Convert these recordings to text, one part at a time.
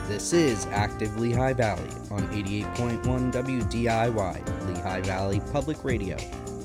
This is Active Lehigh Valley on 88.1 WDIY, Lehigh Valley Public Radio.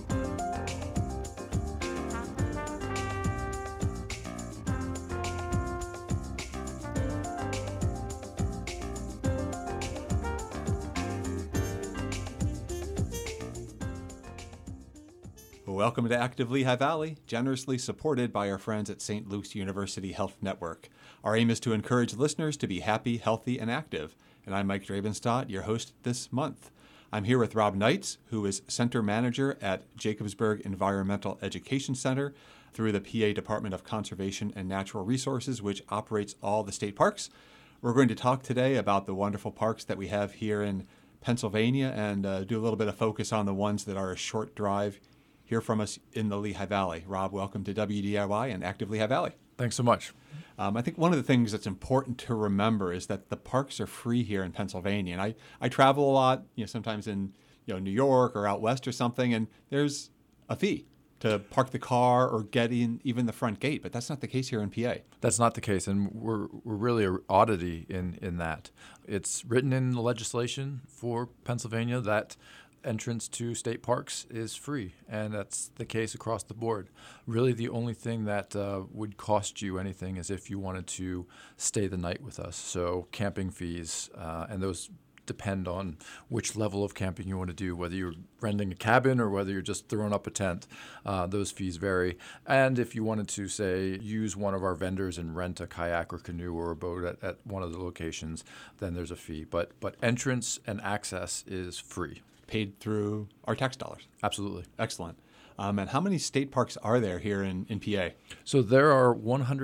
Welcome to Active Lehigh Valley, generously supported by our friends at St. Luke's University Health Network. Our aim is to encourage listeners to be happy, healthy, and active. And I'm Mike Drabenstadt, your host this month. I'm here with Rob Knights, who is Center Manager at Jacobsburg Environmental Education Center through the PA Department of Conservation and Natural Resources, which operates all the state parks. We're going to talk today about the wonderful parks that we have here in Pennsylvania and do a little bit of focus on the ones that are a short drive hear from us in the Lehigh Valley. Rob, welcome to WDIY and Active Lehigh Valley. Thanks so much. I think one of the things that's important to remember is that the parks are free here in Pennsylvania. And I travel a lot, sometimes in New York or out west or something, and there's a fee to park the car or get in even the front gate. But that's not the case here in PA. That's not the case, and we're really an oddity in that. It's written in the legislation for Pennsylvania that entrance to state parks is free, and that's the case across the board. Really, the only thing that would cost you anything is if you wanted to stay the night with us. So camping fees, and those depend on which level of camping you want to do, whether you're renting a cabin or whether you're just throwing up a tent. Those fees vary. And if you wanted to, say, use one of our vendors and rent a kayak or canoe or a boat at one of the locations, then there's a fee. But entrance and access is free. Paid through our tax dollars. Absolutely. Excellent. And how many state parks are there here in PA? So there are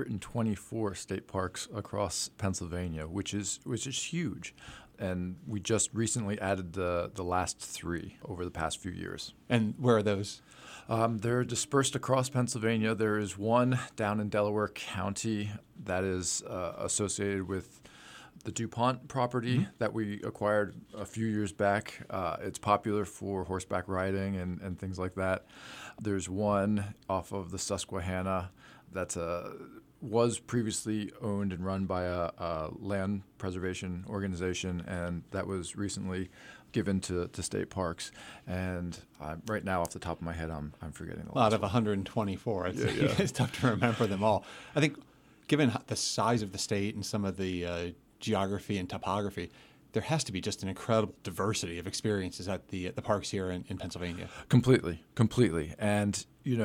124 state parks across Pennsylvania, which is huge. And we just recently added the last three over the past few years. And where are those? They're dispersed across Pennsylvania. There is one down in Delaware County that is associated with the DuPont property that we acquired a few years back. It's popular for horseback riding and things like that. There's one off of the Susquehanna that was previously owned and run by a land preservation organization, and that was recently given to state parks. And right now, off the top of my head, I'm forgetting the last out of 124. It's tough to remember them all. I think given the size of the state and some of the geography and topography, there has to be just an incredible diversity of experiences at the parks here in Pennsylvania. Completely. And,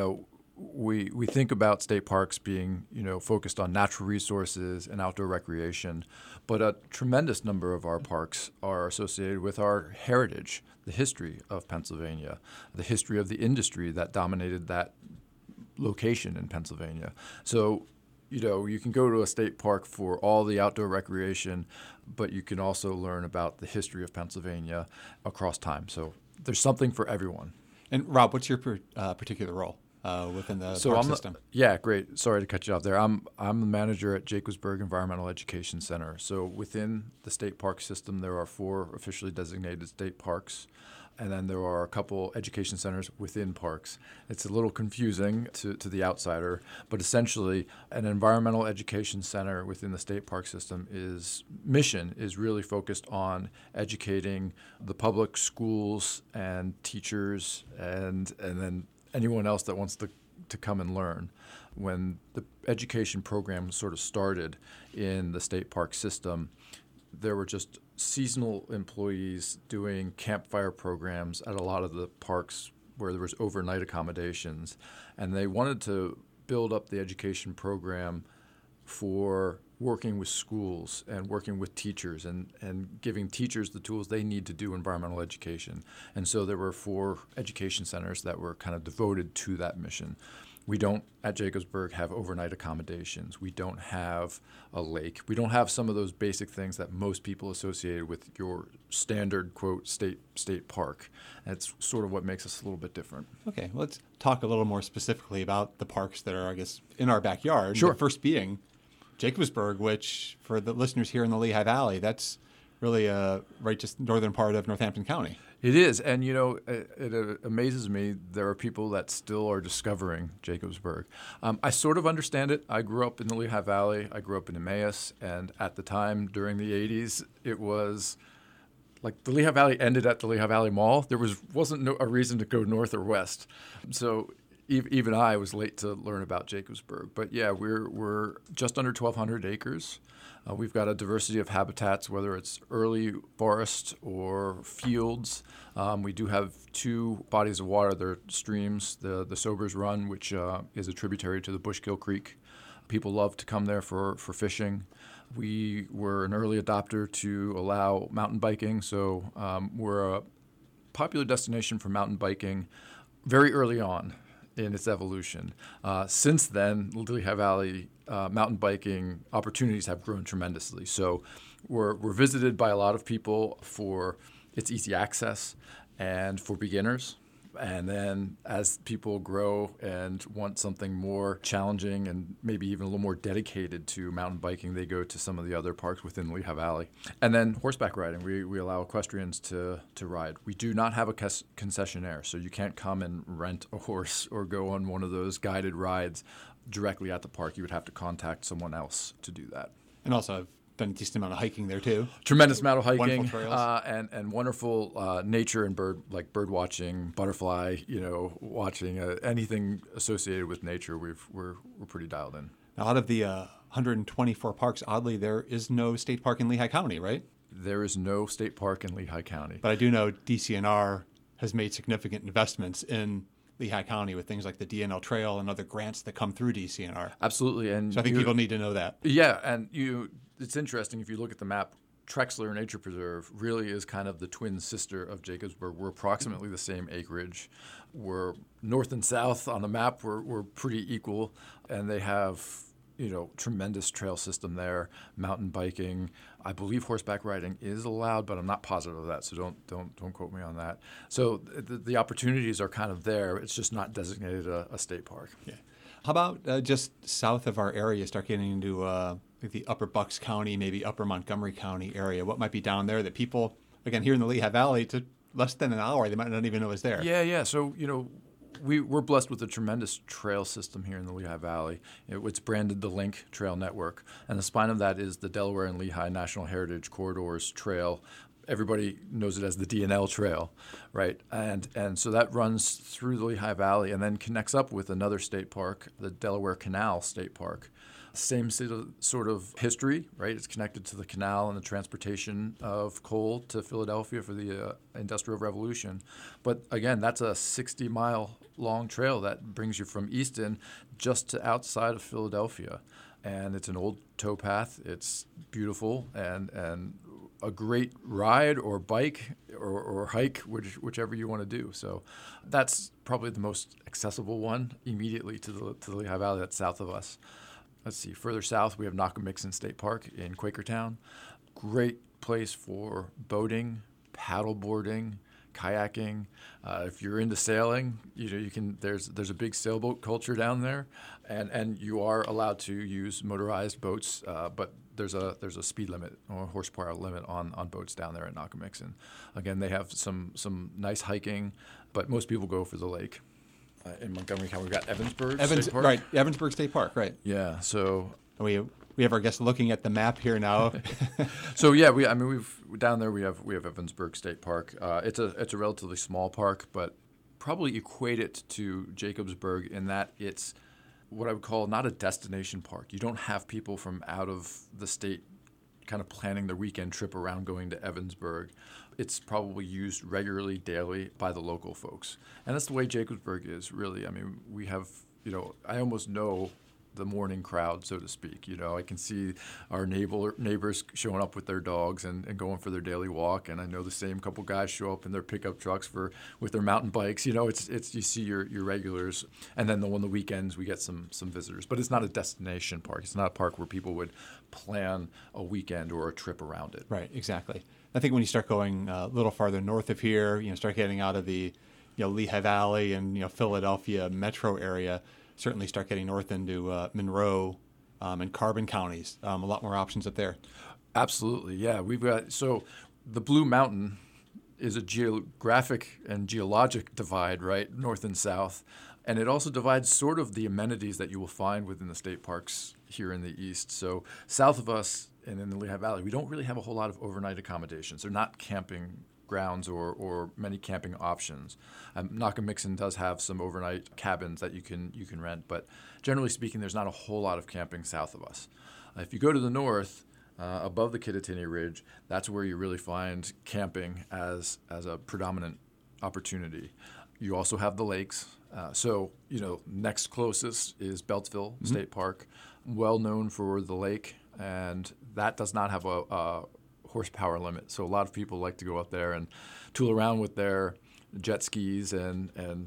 we think about state parks being, focused on natural resources and outdoor recreation, but a tremendous number of our parks are associated with our heritage, the history of Pennsylvania, the history of the industry that dominated that location in Pennsylvania. So you can go to a state park for all the outdoor recreation, but you can also learn about the history of Pennsylvania across time. So there's something for everyone. And Rob, what's your particular role within the park system? Yeah, great. Sorry to cut you off there. I'm the manager at Jacobsburg Environmental Education Center. So within the state park system, there are 4 officially designated state parks. And then there are a couple education centers within parks. It's a little confusing to the outsider, but essentially an environmental education center within the state park system mission is really focused on educating the public schools and teachers and then anyone else that wants to come and learn. When the education program sort of started in the state park system, there were just seasonal employees doing campfire programs at a lot of the parks where there was overnight accommodations. And they wanted to build up the education program for working with schools and working with teachers and giving teachers the tools they need to do environmental education. And so there were 4 education centers that were kind of devoted to that mission. We don't, at Jacobsburg, have overnight accommodations. We don't have a lake. We don't have some of those basic things that most people associate with your standard, quote, state park. That's sort of what makes us a little bit different. Okay, well, let's talk a little more specifically about the parks that are, I guess, in our backyard. Sure. The first being Jacobsburg, which, for the listeners here in the Lehigh Valley, that's really right just northern part of Northampton County. It is, and it amazes me. There are people that still are discovering Jacobsburg. I sort of understand it. I grew up in the Lehigh Valley. I grew up in Emmaus, and at the time during the '80s, it was like the Lehigh Valley ended at the Lehigh Valley Mall. There wasn't a reason to go north or west. So even I was late to learn about Jacobsburg. But yeah, we're just under 1,200 acres. We've got a diversity of habitats, whether it's early forest or fields. We do have 2 bodies of water. They're streams, the Sobers Run, which is a tributary to the Bushkill Creek. People love to come there for fishing. We were an early adopter to allow mountain biking, so we're a popular destination for mountain biking very early on in its evolution. Since then, Lehigh Valley mountain biking opportunities have grown tremendously. So we're visited by a lot of people for its easy access and for beginners. And then as people grow and want something more challenging and maybe even a little more dedicated to mountain biking, they go to some of the other parks within Lehigh Valley. And then horseback riding, we allow equestrians to ride. We do not have a concessionaire, so you can't come and rent a horse or go on one of those guided rides directly at the park. You would have to contact someone else to do that. And also, I've done a decent amount of hiking there too. Tremendous amount of hiking, wonderful trails. And wonderful nature and bird watching, butterfly, watching, anything associated with nature. We're pretty dialed in. Now, out of the 124 parks, oddly, there is no state park in Lehigh County, right? There is no state park in Lehigh County. But I do know DCNR has made significant investments in Lehigh County with things like the DNL Trail and other grants that come through DCNR. Absolutely, and so I think people need to know that. Yeah, and it's interesting if you look at the map. Trexler Nature Preserve really is kind of the twin sister of Jacobsburg. We're approximately the same acreage. We're north and south on the map. We're pretty equal, and they have tremendous trail system there. Mountain biking, I believe horseback riding is allowed, but I'm not positive of that. So don't quote me on that. So the opportunities are kind of there. It's just not designated a state park. Yeah. How about just south of our area, start getting into the upper Bucks County, maybe upper Montgomery County area? What might be down there that people, again, here in the Lehigh Valley, to less than an hour, they might not even know is there? Yeah. So, we're blessed with a tremendous trail system here in the Lehigh Valley. It's branded the Link Trail Network, and the spine of that is the Delaware and Lehigh National Heritage Corridors Trail. Everybody knows it as the DNL Trail, right? And so that runs through the Lehigh Valley and then connects up with another state park, the Delaware Canal State Park. Same sort of history, right? It's connected to the canal and the transportation of coal to Philadelphia for the Industrial Revolution. But again, that's a 60-mile long trail that brings you from Easton just to outside of Philadelphia. And it's an old towpath. It's beautiful and a great ride or bike or hike, whichever you want to do. So that's probably the most accessible one immediately to the Lehigh Valley that's south of us. Let's see, further south we have Knockamixon State Park in Quakertown. Great place for boating, paddle boarding, kayaking. If you're into sailing, you can. There's a big sailboat culture down there, and you are allowed to use motorized boats, but there's a speed limit or horsepower limit on boats down there at Knockamixon. Again, they have some nice hiking, but most people go for the lake. In Montgomery County, we've got Evansburg State Park. Right, Evansburg State Park, right. Yeah, so we have our guests looking at the map here now. So yeah, we've down there we have Evansburg State Park. It's a relatively small park, but probably equate it to Jacobsburg in that it's what I would call not a destination park. You don't have people from out of the state kind of planning their weekend trip around going to Evansburg. It's probably used regularly, daily by the local folks. And that's the way Jacobsburg is, really. I mean, we have, I almost know the morning crowd, so to speak. I can see our neighbors showing up with their dogs and going for their daily walk, and I know the same couple guys show up in their pickup trucks with their mountain bikes. It's you see your regulars, and then on the weekends we get some visitors. But it's not a destination park. It's not a park where people would plan a weekend or a trip around it. Right, exactly. I think when you start going a little farther north of here, start getting out of the Lehigh Valley and Philadelphia metro area, certainly start getting north into Monroe and Carbon counties. A lot more options up there. Absolutely, yeah. We've got the Blue Mountain is a geographic and geologic divide, right, north and south. And it also divides sort of the amenities that you will find within the state parks here in the east. So south of us and in the Lehigh Valley, we don't really have a whole lot of overnight accommodations. They're not camping grounds or many camping options. Nockamixon does have some overnight cabins that you can rent, but generally speaking, there's not a whole lot of camping south of us. If you go to the north, above the Kittatinny Ridge, that's where you really find camping as a predominant opportunity. You also have the lakes. So, next closest is Beltsville State Park, well known for the lake, and that does not have a horsepower limit. So a lot of people like to go out there and tool around with their jet skis and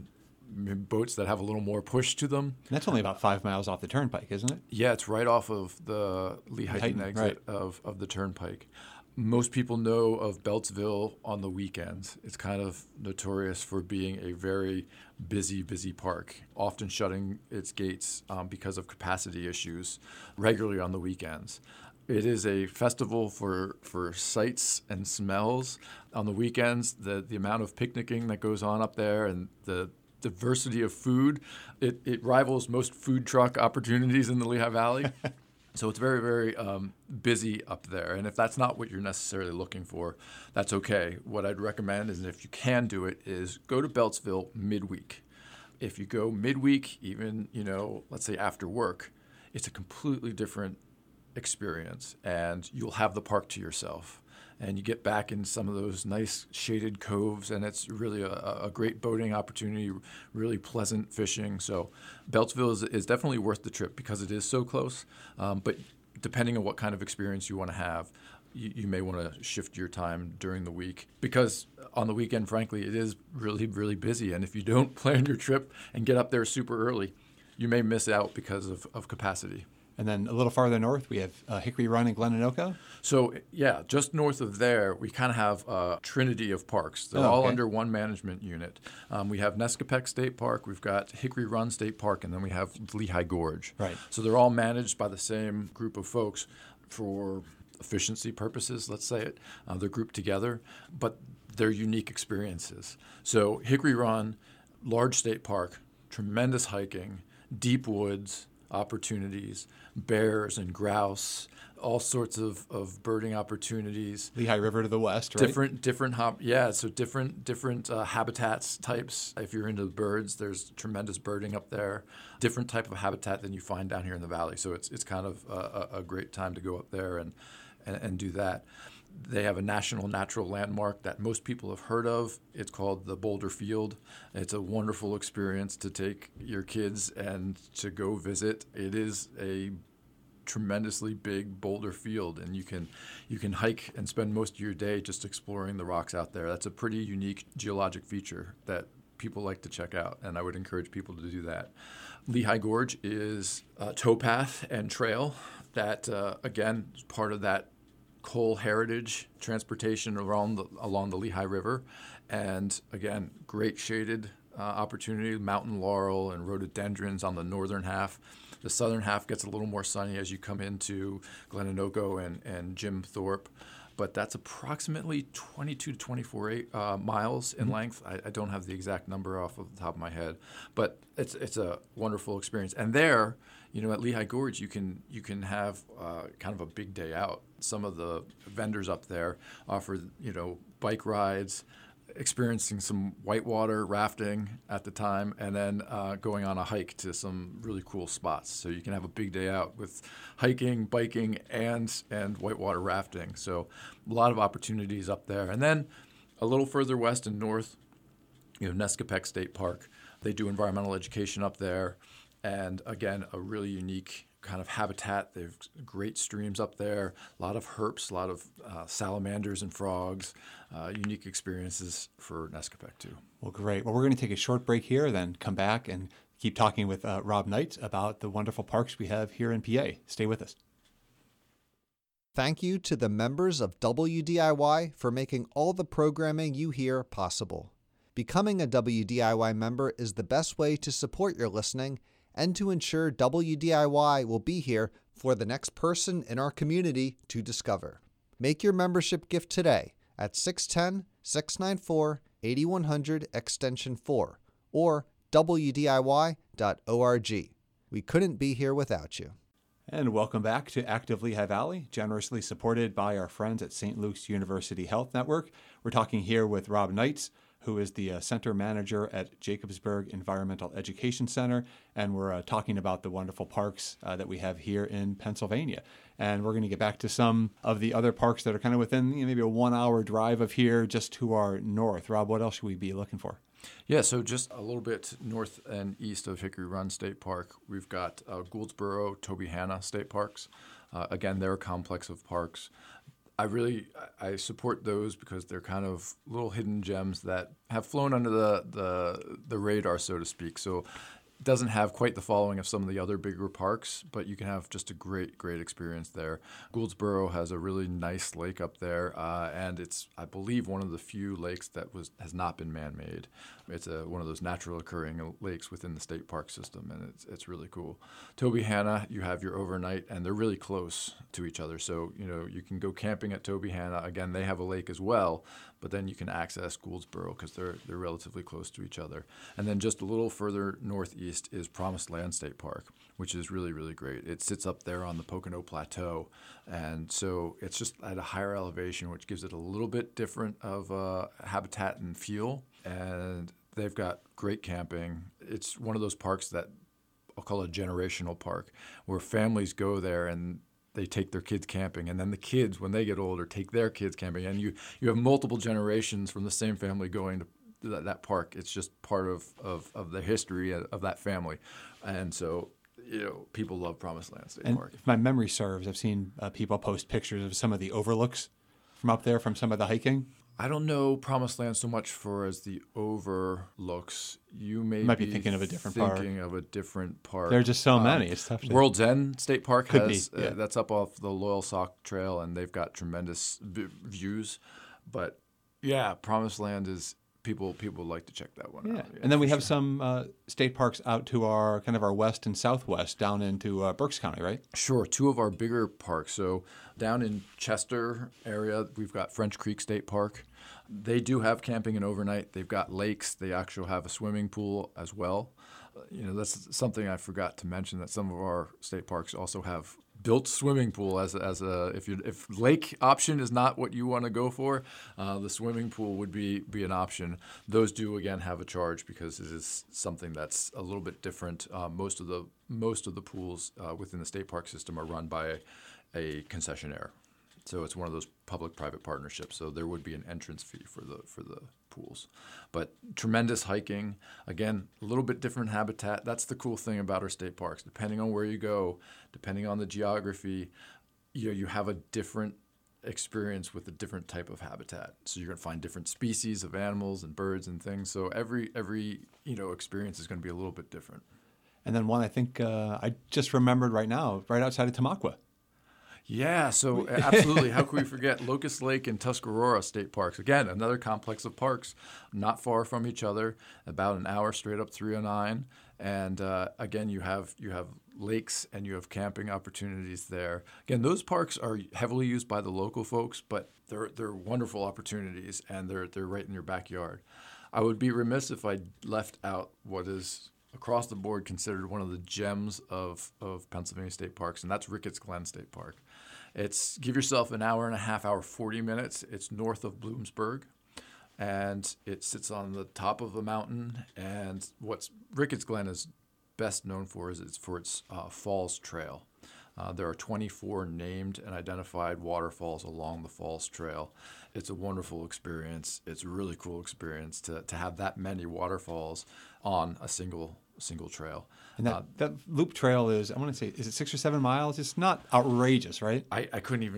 boats that have a little more push to them. And that's only about 5 miles off the turnpike, isn't it? Yeah, it's right off of the Lehighton exit of the turnpike. Most people know of Beltsville on the weekends. It's kind of notorious for being a very busy park, often shutting its gates because of capacity issues regularly on the weekends. It is a festival for sights and smells. On the weekends, the amount of picnicking that goes on up there and the diversity of food, it rivals most food truck opportunities in the Lehigh Valley. So it's very, very busy up there. And if that's not what you're necessarily looking for, that's okay. What I'd recommend is, if you can do it, is go to Beltsville midweek. If you go midweek, even, let's say after work, it's a completely different experience, and you'll have the park to yourself. And you get back in some of those nice shaded coves, and it's really a great boating opportunity, really pleasant fishing. So Beltsville is definitely worth the trip because it is so close. But depending on what kind of experience you want to have, you may want to shift your time during the week, because on the weekend, frankly, it is really, really busy. And if you don't plan your trip and get up there super early, you may miss out because of capacity. And then a little farther north, we have Hickory Run and Glenanoka. So, yeah, just north of there, we kind of have a trinity of parks. They're all under one management unit. We have Nescopec State Park, we've got Hickory Run State Park, and then we have Lehigh Gorge. Right. So they're all managed by the same group of folks for efficiency purposes, let's say it. They're grouped together, but they're unique experiences. So Hickory Run, large state park, tremendous hiking, deep woods opportunities, bears and grouse, all sorts of birding opportunities. Lehigh River to the west, right? Different habitats types. If you're into birds, there's tremendous birding up there. Different type of habitat than you find down here in the valley. So it's kind of a great time to go up there and do that. They have a national natural landmark that most people have heard of. It's called the Boulder Field. It's a wonderful experience to take your kids and to go visit. It is a tremendously big boulder field, and you can hike and spend most of your day just exploring the rocks out there. That's a pretty unique geologic feature that people like to check out, and I would encourage people to do that. Lehigh Gorge is a towpath and trail that, again, is part of that coal heritage transportation along the Lehigh River. And again, great shaded opportunity, mountain laurel and rhododendrons on the northern half. The southern half gets a little more sunny as you come into Glenanoka and Jim Thorpe. But that's approximately 22 to 24 miles in length. I don't have the exact number off of the top of my head, but it's a wonderful experience. And there, at Lehigh Gorge, you can have kind of a big day out. Some of the vendors up there offer, bike rides, experiencing some whitewater rafting at the time, and then going on a hike to some really cool spots. So you can have a big day out with hiking, biking, and whitewater rafting. So a lot of opportunities up there. And then a little further west and north, Nescopec State Park. They do environmental education up there. And again, a really unique kind of habitat. They have great streams up there, a lot of herps, a lot of salamanders and frogs, unique experiences for Nescopec too. Well, great. Well, we're going to take a short break here, then come back and keep talking with Rob Knight about the wonderful parks we have here in PA. Stay with us. Thank you to the members of WDIY for making all the programming you hear possible. Becoming a WDIY member is the best way to support your listening and to ensure WDIY will be here for the next person in our community to discover. Make your membership gift today at 694-8100 extension 4 or wdiy.org. We couldn't be here without you. And welcome back to Active Lehigh Valley, generously supported by our friends at St. Luke's University Health Network. We're talking here with Rob Knights, who is the center manager at Jacobsburg Environmental Education Center, and we're talking about the wonderful parks that we have here in Pennsylvania. And we're going to get back to some of the other parks that are kind of within maybe a 1 hour drive of here, just to our north. Rob, what else should we be looking for? Yeah, so just a little bit north and east of Hickory Run State Park, we've got Gouldsboro, Tobyhanna State Parks. Again, they're a complex of parks. I support those because they're kind of little hidden gems that have flown under the radar, so to speak. So it doesn't have quite the following of some of the other bigger parks, but you can have just a great experience there. Gouldsboro has a really nice lake up there, and it's, I believe, one of the few lakes that has not been man-made. It's one of those natural occurring lakes within the state park system, and it's really cool. Tobyhanna, you have your overnight, and they're really close to each other. So, you can go camping at Tobyhanna. Again, they have a lake as well, but then you can access Gouldsboro because they're relatively close to each other. And then just a little further northeast is Promised Land State Park, which is really, really great. It sits up there on the Pocono Plateau, and so it's just at a higher elevation, which gives it a little bit different of habitat and feel. And they've got great camping. It's one of those parks that I'll call a generational park, where families go there and they take their kids camping, and then the kids, when they get older, take their kids camping, and you have multiple generations from the same family going to that park. It's just part of the history of that family, and so people love Promised Land State Park. If my memory serves, I've seen people post pictures of some of the overlooks from up there, from some of the hiking. I don't know Promised Land so much for as the overlooks. You might be thinking of a different park. There are just so many. It's tough to... World's End State Park that's up off the Loyalsock Trail, and they've got tremendous views. But yeah, Promised Land is people like to check that one out. Yeah, and then we have some state parks out to our west and southwest, down into Berks County, right? Sure, two of our bigger parks. So down in Chester area, we've got French Creek State Park. They do have camping and overnight. They've got lakes. They actually have a swimming pool as well. That's something I forgot to mention, that some of our state parks also have built swimming pool if lake option is not what you want to go for, the swimming pool would be an option. Those do again have a charge because it is something that's a little bit different. Most of the pools within the state park system are run by a concessionaire. So it's one of those public-private partnerships. So there would be an entrance fee for the pools. But tremendous hiking. Again, a little bit different habitat. That's the cool thing about our state parks. Depending on where you go, depending on the geography, you have a different experience with a different type of habitat. So you're going to find different species of animals and birds and things. So every experience is going to be a little bit different. And then one I think I just remembered right now, right outside of Tamaqua. Yeah, so absolutely. How could we forget Locust Lake and Tuscarora State Parks? Again, another complex of parks, not far from each other, about an hour straight up 309. And again, you have lakes and you have camping opportunities there. Again, those parks are heavily used by the local folks, but they're wonderful opportunities, and they're right in your backyard. I would be remiss if I left out what is across the board considered one of the gems of Pennsylvania state parks, and that's Ricketts Glen State Park. Give yourself an hour and a half, 40 minutes. It's north of Bloomsburg, and it sits on the top of a mountain. And what Ricketts Glen is best known for is its Falls Trail. There are 24 named and identified waterfalls along the Falls Trail. It's a wonderful experience. It's a really cool experience to have that many waterfalls on a single trail. And that loop trail is, I want to say, is it 6 or 7 miles? It's not outrageous, right? I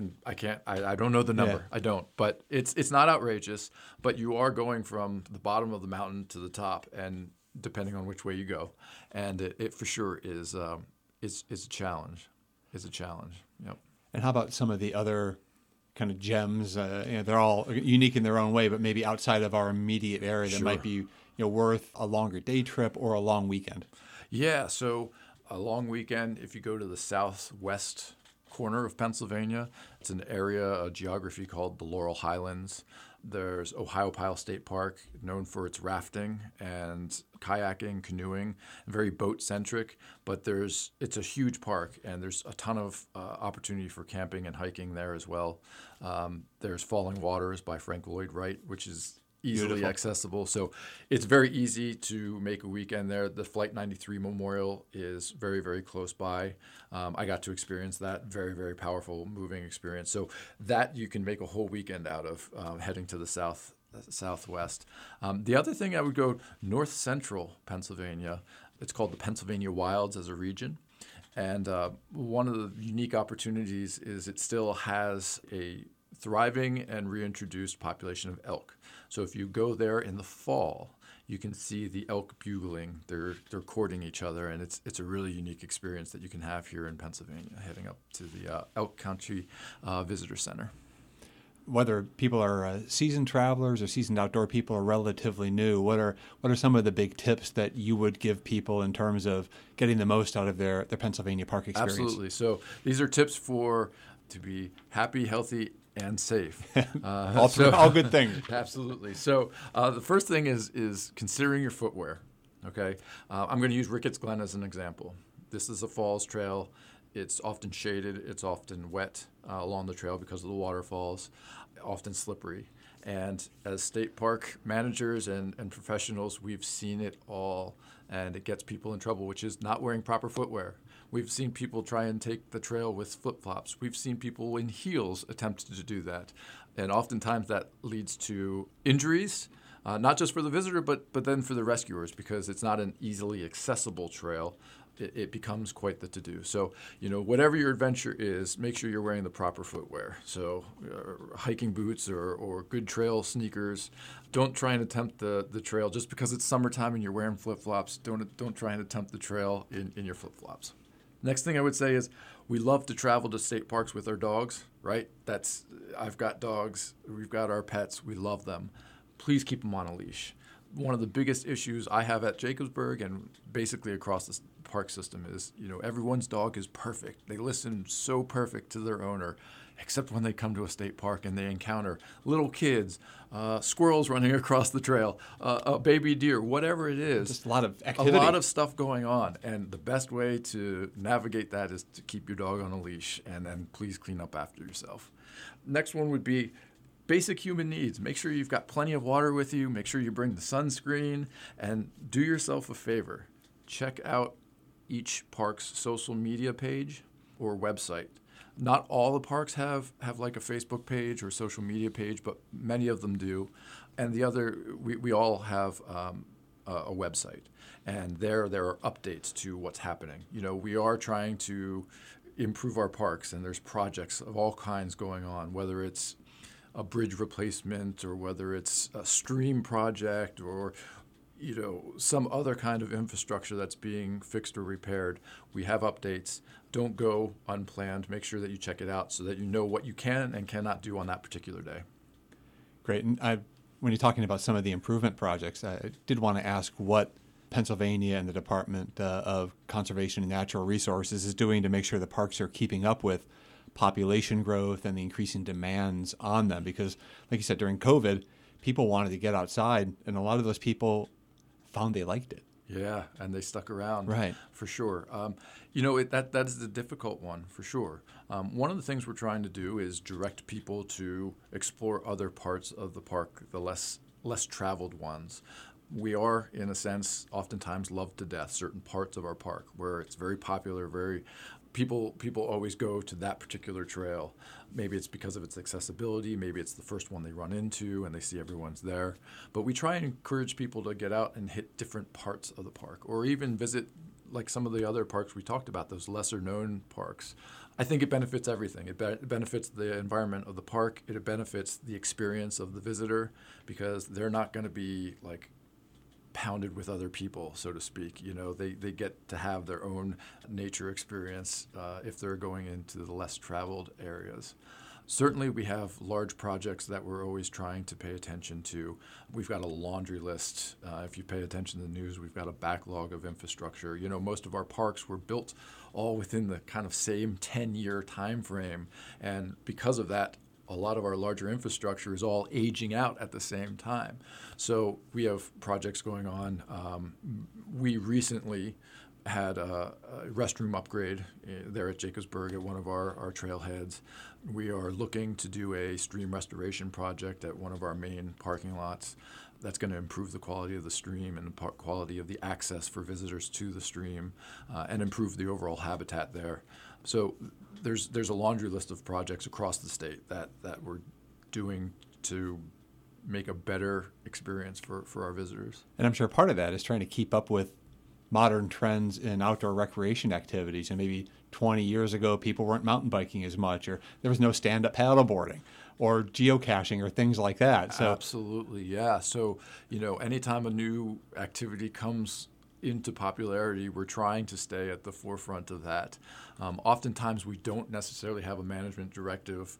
don't know the number. Yeah. I don't. But it's not outrageous. But you are going from the bottom of the mountain to the top, and depending on which way you go. And it for sure is it's a challenge. It's a challenge. Yep. And how about some of the other kind of gems? They're all unique in their own way, but maybe outside of our immediate area that might be worth a longer day trip or a long weekend. Yeah, so a long weekend, if you go to the southwest corner of Pennsylvania, it's an area, a geography called the Laurel Highlands. There's Ohiopyle State Park, known for its rafting and kayaking, canoeing, very boat-centric, but it's a huge park, and there's a ton of opportunity for camping and hiking there as well. There's Falling Waters by Frank Lloyd Wright, which is easily Beautiful. accessible. So it's very easy to make a weekend there. The Flight 93 Memorial is very, very close by. I got to experience that. Very, very powerful, moving experience. So that you can make a whole weekend out of heading to the southwest. The other thing, I would go north central Pennsylvania. It's called the Pennsylvania Wilds as a region. And one of the unique opportunities is it still has a thriving and reintroduced population of elk. So if you go there in the fall, you can see the elk bugling. They're courting each other, and it's a really unique experience that you can have here in Pennsylvania, heading up to the Elk Country Visitor Center. Whether people are seasoned travelers or seasoned outdoor people or relatively new, what are some of the big tips that you would give people in terms of getting the most out of their Pennsylvania park experience? Absolutely. So these are tips to be happy, healthy, and safe. All good things. Absolutely. So the first thing is considering your footwear. Okay, I'm going to use Ricketts Glen as an example. This is a falls trail. It's often shaded. It's often wet along the trail because of the waterfalls, often slippery. And as state park managers and professionals, we've seen it all, and it gets people in trouble, which is not wearing proper footwear. We've seen people try and take the trail with flip-flops. We've seen people in heels attempt to do that. And oftentimes that leads to injuries, not just for the visitor, but then for the rescuers, because it's not an easily accessible trail. It becomes quite the to-do. So, whatever your adventure is, make sure you're wearing the proper footwear. So hiking boots or good trail sneakers. Don't try and attempt the trail just because it's summertime and you're wearing flip-flops. Don't try and attempt the trail in your flip-flops. Next thing I would say is we love to travel to state parks with our dogs, right? I've got dogs. We've got our pets. We love them. Please keep them on a leash. One of the biggest issues I have at Jacobsburg and basically across the park system is, everyone's dog is perfect. They listen so perfect to their owner, except when they come to a state park and they encounter little kids, squirrels running across the trail, a baby deer, whatever it is. Just a lot of activity. A lot of stuff going on. And the best way to navigate that is to keep your dog on a leash, and then please clean up after yourself. Next one would be basic human needs. Make sure you've got plenty of water with you. Make sure you bring the sunscreen, and do yourself a favor. Check out each park's social media page or website. Not all the parks have like a Facebook page or social media page, but many of them do. And we all have a website. And there are updates to what's happening. We are trying to improve our parks, and there's projects of all kinds going on, whether it's a bridge replacement or whether it's a stream project or some other kind of infrastructure that's being fixed or repaired. We have updates. Don't go unplanned. Make sure that you check it out so that you know what you can and cannot do on that particular day. Great. And when you're talking about some of the improvement projects, I did want to ask what Pennsylvania and the Department of Conservation and Natural Resources is doing to make sure the parks are keeping up with population growth and the increasing demands on them. Because, like you said, during COVID, people wanted to get outside, and a lot of those people found they liked it. Yeah, and they stuck around. Right. For sure. That is the difficult one, for sure. One of the things we're trying to do is direct people to explore other parts of the park, the less traveled ones. We are, in a sense, oftentimes loved to death, certain parts of our park where it's very popular, people always go to that particular trail. Maybe it's because of its accessibility. Maybe it's the first one they run into and they see everyone's there. But we try and encourage people to get out and hit different parts of the park, or even visit like some of the other parks we talked about, those lesser known parks. I think it benefits everything. It benefits the environment of the park. It benefits the experience of the visitor, because they're not going to be like pounded with other people, so to speak. They get to have their own nature experience if they're going into the less traveled areas. Certainly, we have large projects that we're always trying to pay attention to. We've got a laundry list. If you pay attention to the news, we've got a backlog of infrastructure. Most of our parks were built all within the kind of same 10-year time frame, and because of that, a lot of our larger infrastructure is all aging out at the same time. So we have projects going on. We recently had a restroom upgrade there at Jacobsburg at one of our trailheads. We are looking to do a stream restoration project at one of our main parking lots. That's going to improve the quality of the stream and the quality of the access for visitors to the stream and improve the overall habitat there. So there's a laundry list of projects across the state that we're doing to make a better experience for our visitors. And I'm sure part of that is trying to keep up with modern trends in outdoor recreation activities. And maybe 20 years ago, people weren't mountain biking as much, or there was no stand-up paddleboarding or geocaching or things like that. So absolutely, yeah. So, anytime a new activity comes into popularity, we're trying to stay at the forefront of that. Oftentimes, we don't necessarily have a management directive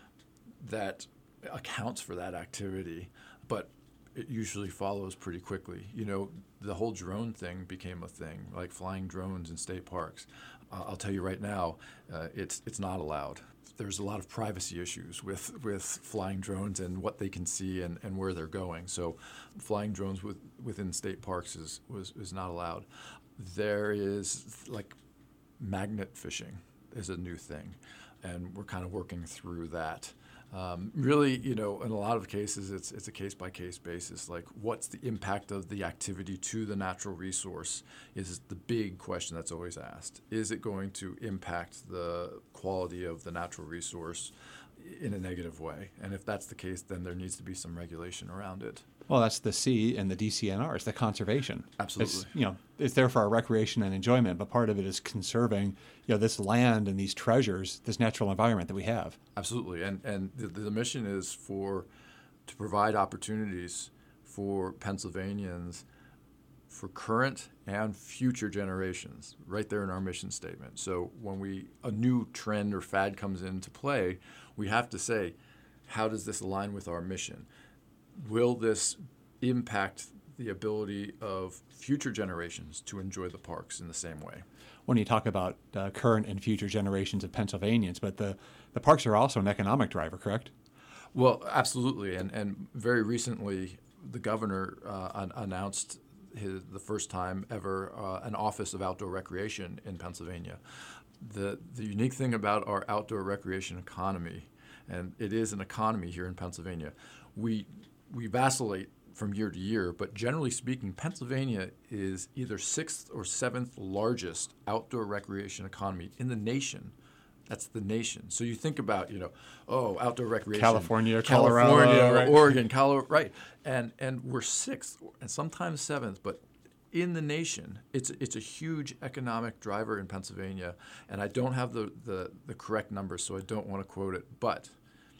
that accounts for that activity, but it usually follows pretty quickly. The whole drone thing became a thing, like flying drones in state parks. I'll tell you right now, it's not allowed. There's a lot of privacy issues with flying drones and what they can see and where they're going. So flying drones within state parks is not allowed. There is like magnet fishing is a new thing, and we're kind of working through that. Really, in a lot of cases, it's a case-by-case basis. Like, what's the impact of the activity to the natural resource is the big question that's always asked. Is it going to impact the quality of the natural resource in a negative way? And if that's the case, then there needs to be some regulation around it. Well, that's the C and the DCNR. It's the conservation. Absolutely. It's there for our recreation and enjoyment, but part of it is conserving, this land and these treasures, this natural environment that we have. Absolutely. And the mission is to provide opportunities for Pennsylvanians for current and future generations, right there in our mission statement. So when a new trend or fad comes into play, we have to say, how does this align with our mission? Will this impact the ability of future generations to enjoy the parks in the same way? When you talk about current and future generations of Pennsylvanians, but the parks are also an economic driver, correct? Well, absolutely. And very recently, the governor announced the first time ever an Office of Outdoor Recreation in Pennsylvania. The unique thing about our outdoor recreation economy, and it is an economy here in Pennsylvania, we vacillate from year to year, but generally speaking, Pennsylvania is either 6th or 7th largest outdoor recreation economy in the nation. That's the nation. So you think about, outdoor recreation. California, Colorado, right. Oregon, Colorado, right. And we're 6th and sometimes 7th, but in the nation, it's a huge economic driver in Pennsylvania. And I don't have the correct numbers, so I don't want to quote it, but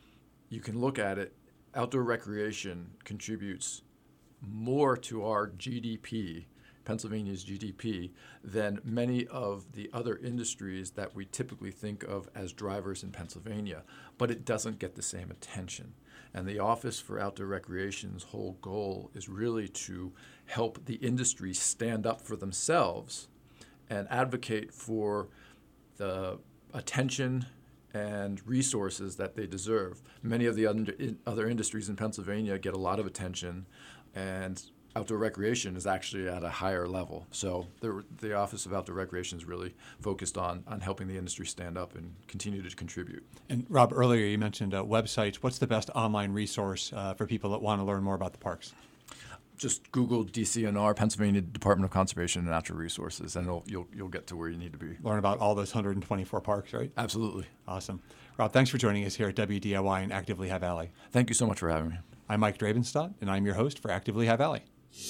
you can look at it. Outdoor recreation contributes more to our GDP, Pennsylvania's GDP, than many of the other industries that we typically think of as drivers in Pennsylvania, but it doesn't get the same attention. And the Office for Outdoor Recreation's whole goal is really to help the industry stand up for themselves and advocate for the attention and resources that they deserve. Many of the other industries in Pennsylvania get a lot of attention, and outdoor recreation is actually at a higher level. So the Office of Outdoor Recreation is really focused on helping the industry stand up and continue to contribute. And Rob, earlier you mentioned websites. What's the best online resource for people that want to learn more about the parks? Just Google DCNR, Pennsylvania Department of Conservation and Natural Resources, and you'll get to where you need to be. Learn about all those 124 parks, right? Absolutely. Awesome. Rob, thanks for joining us here at WDIY in Active Lehigh Valley. Thank you so much for having me. I'm Mike Drabenstadt, and I'm your host for Active Lehigh Valley.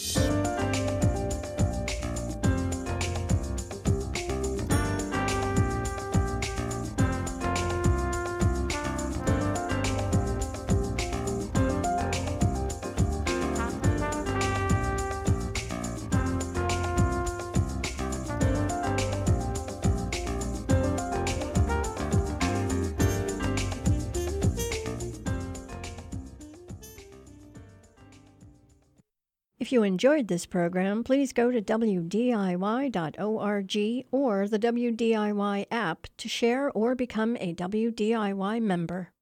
If you enjoyed this program, please go to WDIY.org or the WDIY app to share or become a WDIY member.